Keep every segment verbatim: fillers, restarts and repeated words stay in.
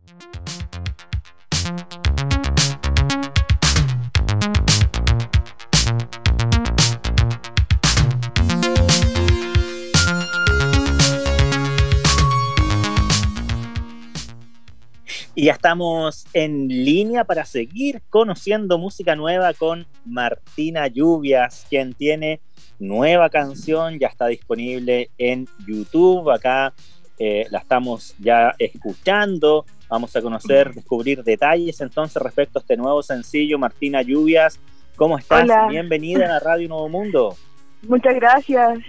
Y ya estamos en línea para seguir conociendo música nueva con Martina Lluvias, quien tiene nueva canción, ya está disponible en YouTube. Acá eh, la estamos ya escuchando. Vamos a conocer, descubrir detalles entonces respecto a este nuevo sencillo. Martina Lluvias, ¿cómo estás? Hola. Bienvenida a Radio Nuevo Mundo. Muchas gracias.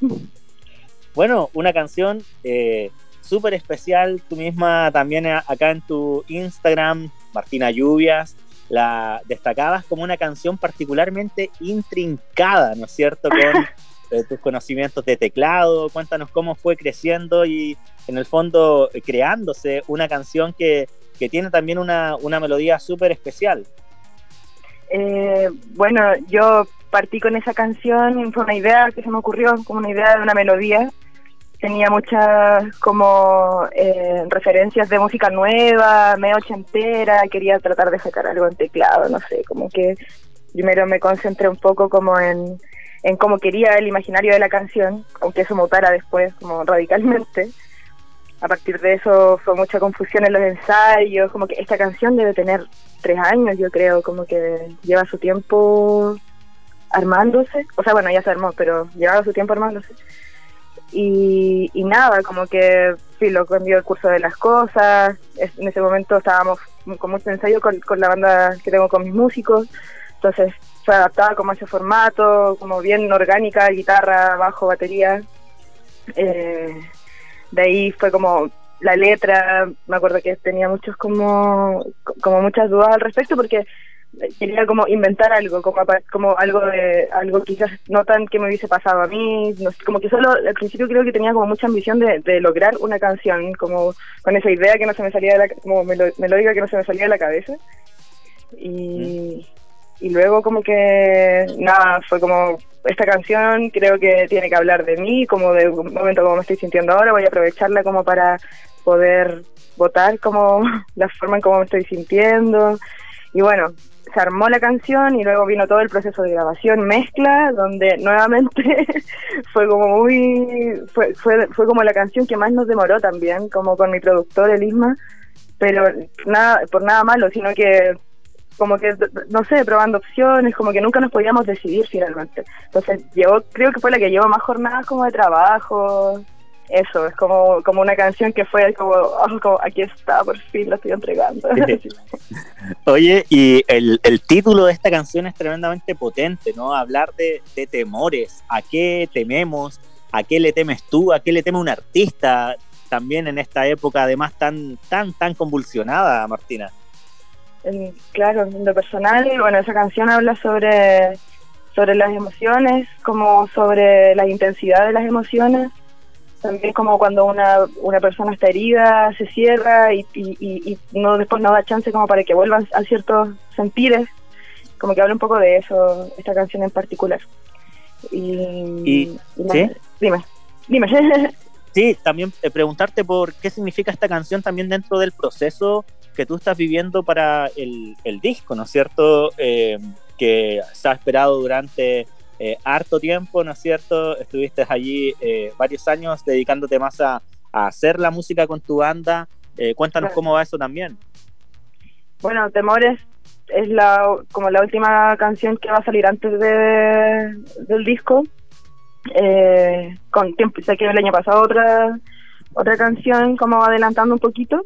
Bueno, una canción eh, súper especial. Tú misma también acá en tu Instagram, Martina Lluvias, la destacabas como una canción particularmente intrincada, ¿no es cierto? Con eh, tus conocimientos de teclado. Cuéntanos cómo fue creciendo y en el fondo eh, creándose una canción que, que tiene también una, una melodía súper especial. Eh, bueno, yo partí con esa canción, fue una idea que se me ocurrió, como una idea de una melodía. Tenía muchas como eh, referencias de música nueva, medio ochentera, quería tratar de sacar algo en teclado, no sé, como que primero me concentré un poco como en, en cómo quería el imaginario de la canción, aunque eso mutara después como radicalmente. A partir de eso fue mucha confusión en los ensayos, como que esta canción debe tener tres años, yo creo, como que lleva su tiempo armándose, o sea, bueno, ya se armó, pero llevaba su tiempo armándose. Y, y nada, como que sí, lo cambió el curso de las cosas. En ese momento estábamos con mucho ensayo con, con la banda que tengo con mis músicos, entonces se adaptaba como a ese formato, como bien orgánica, guitarra, bajo, batería. Eh, de ahí fue como la letra, me acuerdo que tenía muchos como, como muchas dudas al respecto porque quería como inventar algo, como, como algo de algo quizás no tan que me hubiese pasado a mí, no sé, como que solo al principio creo que tenía como mucha ambición de, de lograr una canción, como con esa idea que no se me salía de la, como melo, melódica que no se me salía de la cabeza. Y, mm. y luego como que nada, fue como esta canción creo que tiene que hablar de mí, como de un momento como me estoy sintiendo ahora, voy a aprovecharla como para poder votar como la forma en cómo me estoy sintiendo. Y bueno, se armó la canción y luego vino todo el proceso de grabación, mezcla, donde nuevamente fue como muy, fue, fue, fue como la canción que más nos demoró también, como con mi productor, el Isma, pero nada, por nada malo, sino que como que, no sé, probando opciones, como que nunca nos podíamos decidir finalmente. Entonces, llevó, creo que fue la que llevó más jornadas como de trabajo. Eso, es como, como una canción que fue como, oh, como, aquí está, por fin la estoy entregando. Oye, y el, el título de esta canción es tremendamente potente, ¿no? Hablar de, de temores, a qué tememos, a qué le temes tú, a qué le teme un artista, también en esta época además tan, tan, tan convulsionada, Martina. En, claro, en lo personal, bueno, esa canción habla sobre, sobre las emociones, como sobre la intensidad de las emociones. También como cuando una una persona está herida, se cierra y, y, y, y no después no da chance como para que vuelvan a ciertos sentires, como que habla un poco de eso, esta canción en particular. Y, y, y ¿sí? Dime, dime. Sí, también eh, preguntarte por qué significa esta canción también dentro del proceso que tú estás viviendo para el, el disco, ¿no es cierto? Eh, que se ha esperado durante... Eh, harto tiempo, ¿no es cierto? Estuviste allí eh, varios años dedicándote más a, a hacer la música con tu banda. Eh, cuéntanos cómo va eso también. Bueno, Temores es la como la última canción que va a salir antes de, del disco. Eh, con tiempo, sé que el año pasado otra otra canción como adelantando un poquito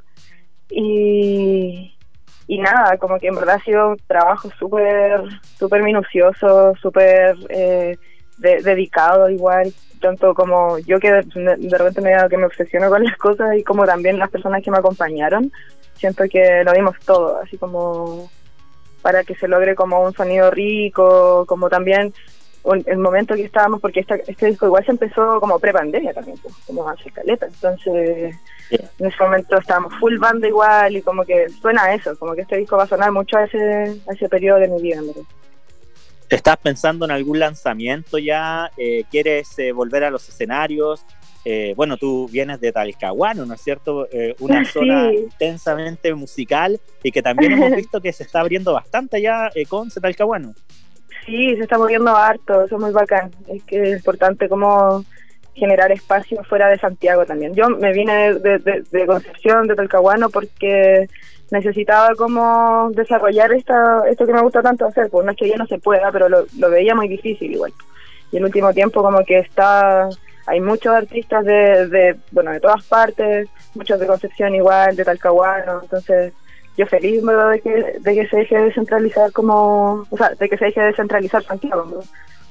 y Y nada, como que en verdad ha sido un trabajo súper súper minucioso, súper eh, de, dedicado igual, tanto como yo que de, de repente me que me obsesiono con las cosas y como también las personas que me acompañaron, siento que lo dimos todo, así como para que se logre como un sonido rico, como también un, el momento que estábamos, porque esta, este disco igual se empezó como pre-pandemia también, pues, como hace caleta, entonces... En ese momento estábamos full banda igual y como que suena a eso, como que este disco va a sonar mucho a ese, a ese periodo de mi vida. ¿Verdad? ¿Estás pensando en algún lanzamiento ya? Eh, ¿Quieres eh, volver a los escenarios? eh, bueno, tú vienes de Talcahuano, ¿no es cierto? Eh, una zona Sí. intensamente musical y que también hemos visto que se está abriendo bastante ya eh, Conce, Talcahuano. Sí, se está moviendo harto, eso es muy bacán. Es que es importante como generar espacio fuera de Santiago también. Yo me vine de, de, de Concepción, de Talcahuano, porque necesitaba como desarrollar esta, esto que me gusta tanto hacer. Pues no es que ya no se pueda, pero lo, lo veía muy difícil igual. Y el último tiempo como que está, hay muchos artistas de, de, bueno, de todas partes, muchos de Concepción igual, de Talcahuano, entonces yo feliz, ¿verdad?, de que, de que se deje de descentralizar como, o sea, de que se deje de descentralizar Santiago, ¿verdad?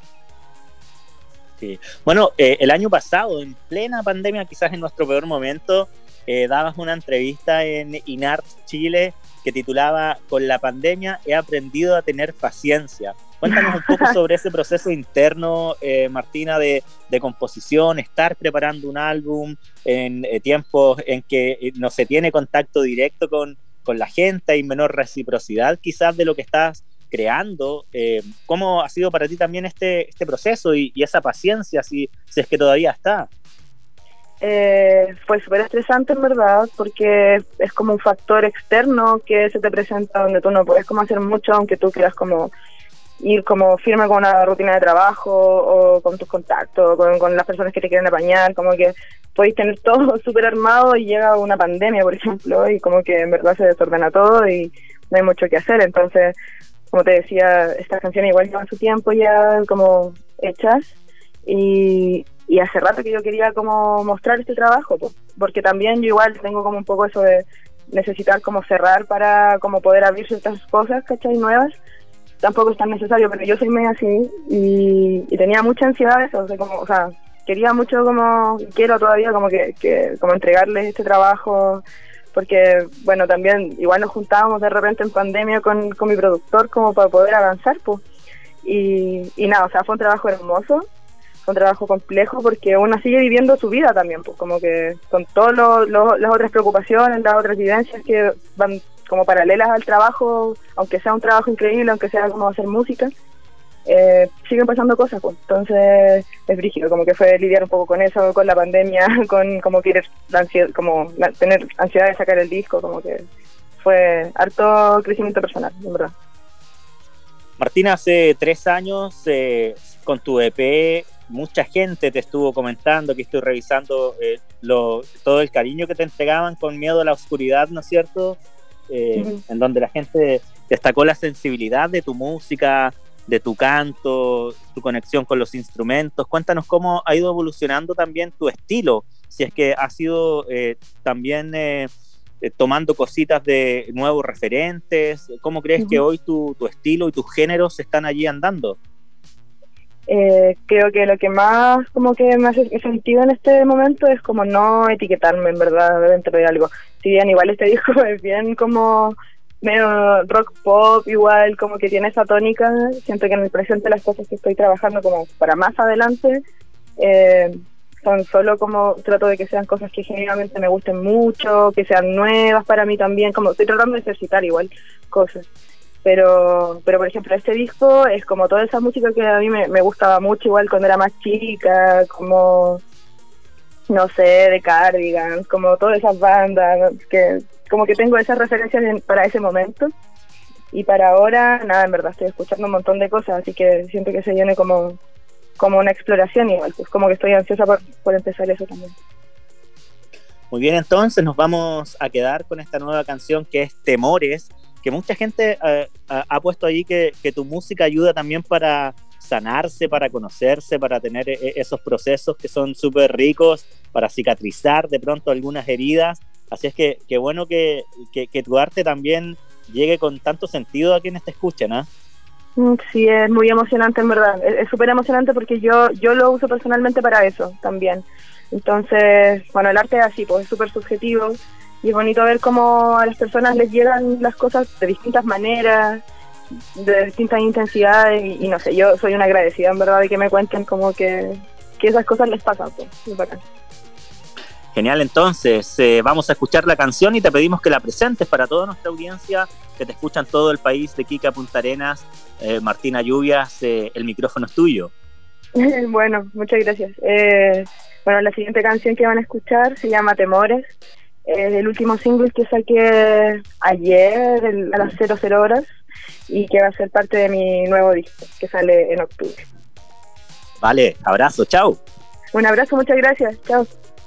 Sí. Bueno, eh, el año pasado, en plena pandemia, quizás en nuestro peor momento, eh, dabas una entrevista en INART Chile que titulaba "Con la pandemia he aprendido a tener paciencia". Cuéntanos un poco sobre ese proceso interno, eh, Martina, de, de composición, estar preparando un álbum en eh, tiempos en que no se tiene contacto directo con, con la gente, hay menor reciprocidad quizás de lo que estás creando. Eh, ¿Cómo ha sido para ti también este, este proceso y, y esa paciencia, si, si es que todavía está? Eh, fue súper estresante en verdad, porque es como un factor externo que se te presenta donde tú no puedes como hacer mucho, aunque tú quieras como ir como firme con una rutina de trabajo o con tus contactos, con, con las personas que te quieren apañar, como que podéis tener todo súper armado y llega una pandemia, por ejemplo, y como que en verdad se desordena todo y no hay mucho que hacer. Entonces, como te decía, estas canciones igual llevan su tiempo ya como hechas y, y hace rato que yo quería como mostrar este trabajo, pues, porque también yo igual tengo como un poco eso de necesitar como cerrar para como poder abrir ciertas cosas, ¿cachai? Nuevas. Tampoco es tan necesario, pero yo soy medio así y, y tenía mucha ansiedad de eso, o sea, como, o sea, quería mucho como, quiero todavía como que, que como entregarles este trabajo, porque bueno, también igual nos juntábamos de repente en pandemia con, con mi productor como para poder avanzar, pues, y, y nada, o sea, fue un trabajo hermoso, fue un trabajo complejo porque uno sigue viviendo su vida también, pues, como que con todas lo, lo, las otras preocupaciones, las otras vivencias que van como paralelas al trabajo, aunque sea un trabajo increíble, aunque sea como hacer música, eh, siguen pasando cosas, pues. Entonces es brígido, como que fue lidiar un poco con eso, con la pandemia, con como querer la ansiedad, como la, tener ansiedad de sacar el disco, como que fue harto crecimiento personal, en verdad. Martina, hace tres años eh, con tu E P, mucha gente te estuvo comentando, que estoy revisando eh, lo, todo el cariño que te entregaban con Miedo a la Oscuridad, ¿no es cierto? Eh, uh-huh. En donde la gente destacó la sensibilidad de tu música, de tu canto, tu conexión con los instrumentos. Cuéntanos cómo ha ido evolucionando también tu estilo, si es que has ido eh, también eh, eh, tomando cositas de nuevos referentes. ¿Cómo crees uh-huh. que hoy tu, tu estilo y tus géneros están allí andando? Eh, creo que lo que más como que me hace sentido en este momento es como no etiquetarme en verdad dentro de algo. Si bien igual este disco es bien como medio rock pop, igual como que tiene esa tónica, siento que en el presente las cosas que estoy trabajando como para más adelante eh, son solo como, trato de que sean cosas que genuinamente me gusten mucho, que sean nuevas para mí también, como estoy tratando de ejercitar igual cosas. Pero, pero por ejemplo, este disco es como toda esa música que a mí me, me gustaba mucho, igual cuando era más chica, como, no sé, de Cardigan, como todas esas bandas, que como que tengo esas referencias en, para ese momento. Y para ahora, nada, en verdad estoy escuchando un montón de cosas, así que siento que se viene como, como una exploración igual, pues como que estoy ansiosa por, por empezar eso también. Muy bien, entonces nos vamos a quedar con esta nueva canción que es Temores, que mucha gente uh, uh, ha puesto ahí que, que tu música ayuda también para sanarse, para conocerse, para tener e- esos procesos que son súper ricos, para cicatrizar de pronto algunas heridas. Así es que, que bueno que, que, que tu arte también llegue con tanto sentido a quienes te escuchan, ¿eh? Sí, es muy emocionante en verdad, es súper emocionante porque yo, yo lo uso personalmente para eso también. Entonces, bueno, el arte es así, pues es súper subjetivo. Y es bonito ver cómo a las personas les llegan las cosas de distintas maneras, de distintas intensidades, y, y no sé, yo soy una agradecida en verdad de que me cuenten como que, que esas cosas les pasan, pues, es bacán. Genial, entonces eh, vamos a escuchar la canción y te pedimos que la presentes para toda nuestra audiencia, que te escuchan todo el país de Iquique a Punta Arenas. eh, Martina Lluvias, eh, el micrófono es tuyo. Bueno, muchas gracias. Eh, Bueno, la siguiente canción que van a escuchar se llama Temores. Es el último single que saqué ayer el, a las cero cero horas y que va a ser parte de mi nuevo disco que sale en octubre. Vale, abrazo, chao. Un abrazo, muchas gracias, chao.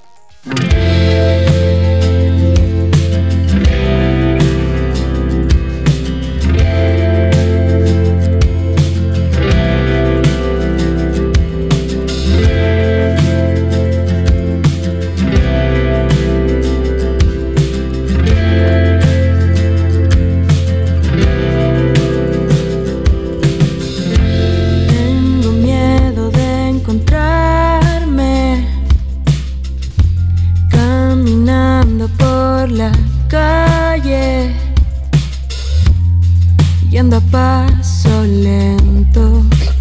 Yendo a paso lento,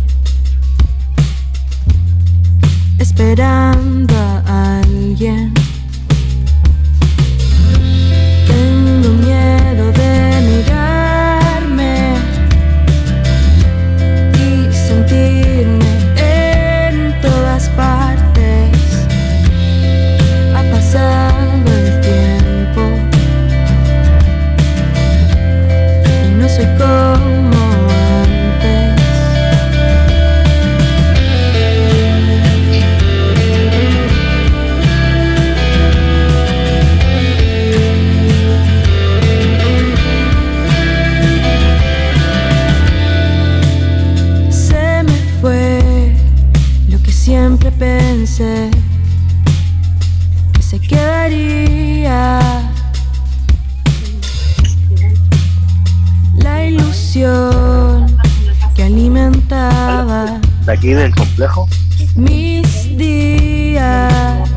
esperando a alguien. Tengo miedo de mirarme y sentirme en todas partes. Ha pasado el tiempo y no soy como antes. Se me fue lo que siempre pensé que se quedaría. La ilusión que alimentaba de aquí del complejo mis días.